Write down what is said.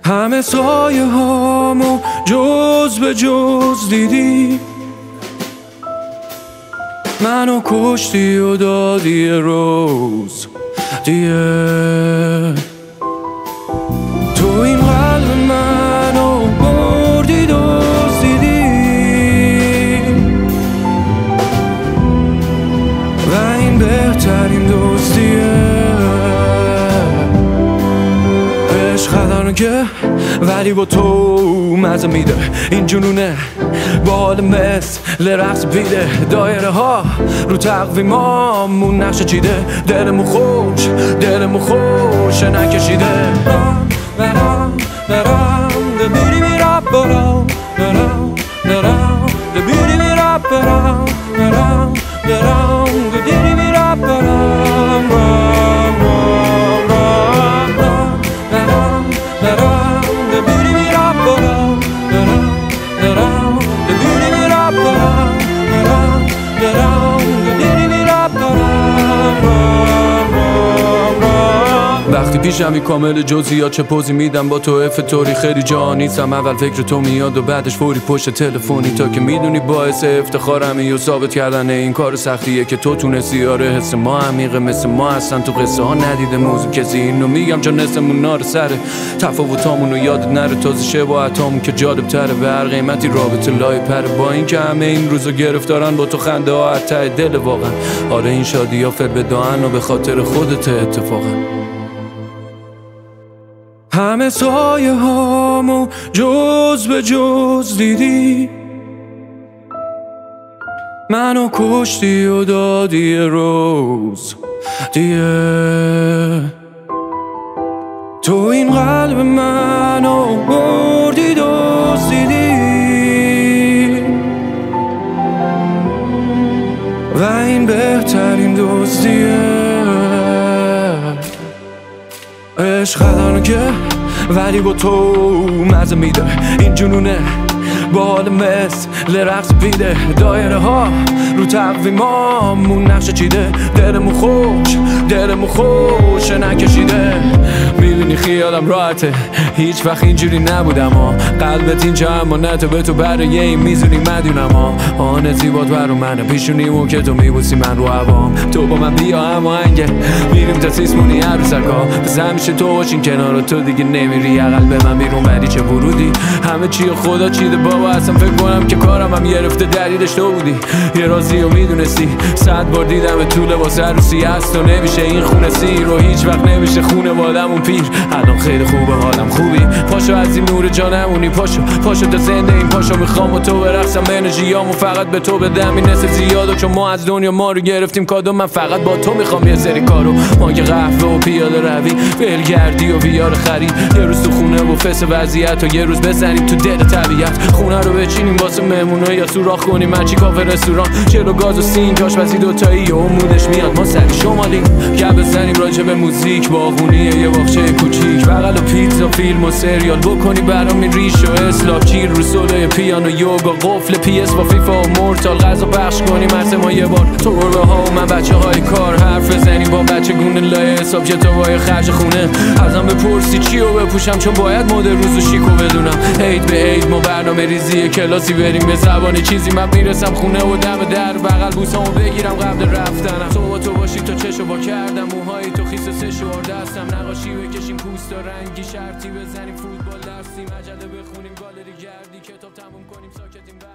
همه سایه هامو جز به جز دیدی، منو کشتی و دادی روز دیگه. تو این قلب منو بردی دزدیدی و این بهترین دزدیه. عشق خطرناکه ولی با تو مزه میده، این جنونه با حال مثل رقص پیده. دایره ها رو تقویمامون نقشه چیده، دلمون خوش نکشیده. برام ده بیری میرا برام ده بیری میرا برام ده بیری میرا برام ده بیری میرا برام ده بیری میرا برام ده بیری میرا برام. وقتی پیشمی کامل جزئیات چه پوزی میدم با تو طوری خیلی جا نیستم. اول فکر تو میاد و بعدش فوری پشت تلفنی، تا که میدونی باعث افتخارمی و ثابت کردن این کار سختیه که تو تونستی. آره حس ما عمیقه مثل ما هستن تو قصه ها ندیده موضوع کسی. اینو میگم چون نسمون نار سره تفاوتامونو یادت نره، تازه شباهتامون که جالب تره به هر قیمتی رابطه لای پره. با این که همه این روزا گرفتارن با تو خنده ها از ته دل واقعا. آره این شادی ها فل بداهن و به خاطر خودت اتفاقا. همه سایه هامو جز به جز دیدی، منو کشتی و دادی روز دیگه. تو این قلب منو بردی دزدیدی و این بهترین دزدیه. عشق خطرناکه ولی با تو مزه میده، این جنونه با حال مثل رقص پیده. دایره ها رو تقویمامون نقشه چیده، دلمون خوش نکشیده. میبینی خیالم راحته هیچ وقت اینجوری نبودم ها، قلبت اینجا امانته به تو برای این میزونی مدونم ها. آن زیبات برو منه پیشونیمون که تو میبوسی من رو عوام. تو با من بیا اما انگه میریم تا سیسمونی عروسکا، بس همیشه تو باشین کنار تو دیگه نمیری اقل به من بیرون. ولی چه ورودی همه چی خدا چیده بابا، اصلا فکر کنم که کارم هم گرفته دلیلش تو بودی. یه رازی رو میدونستی 100 بار دیدم تو لباس عروسی هست و نمیشه این خونه سیر و هیچ وقت نمیشه خونه وادمون پیر. الان خیلی خوبه حالم خوبی، پاشو از این نور جانمونی، پاشو تا زنده این پاشو میخوام و تو برقصم انرژیامو فقط به تو بدم. این نسل زیاده چون ما از دنیا ما رو گرفتیم کادو، من فقط با تو میخوام یه سری کارو. ما که قهوه و پیاده روی ولگردی و بیار خرید، یه روز تو خونه و فس وضعیت و یه روز بزنیم تو دل طبیعت. خونه رو بچینیم واسه مهمونا یا سوراخ کنیم مچی کافه رستوران، چلو گاز و سین آشپزی دوتایی و مودش میاد ما سر شمالی. که بزنیم راجع به موزیک باغونیه یه باغچه کوچیک، بغل و پیتزا فیلم و سریال بکنی برام این ریش و اسلاک چیر رو سولای پیانو یوگا قفل پی اس با فیفا و مورتال. غذا پخش کنیم هر ما یه بار تو گربه ها و من بچه های کار، حرف بزنیم با بچه گونه لای حساب کتابای خرج خونه. ازم بپرسی چی رو بپوشم چون باید مد روز و شیکو بدونم. عید به عید ما برنامه ریزی کلاسی بریم به زبان چیزی، من میرسم خونه و دم در بغل بوسامو بگیرم قبل رفتنم. تو با تو باشی تو چشو با کردم موهای تو خیس سه شوار دستم، نقاشی بکشیم پوست و رنگی شرطی بزنیم فوتبال درسیم، مجله بخونیم گالری گردی کتاب تموم کنیم ساکتیم.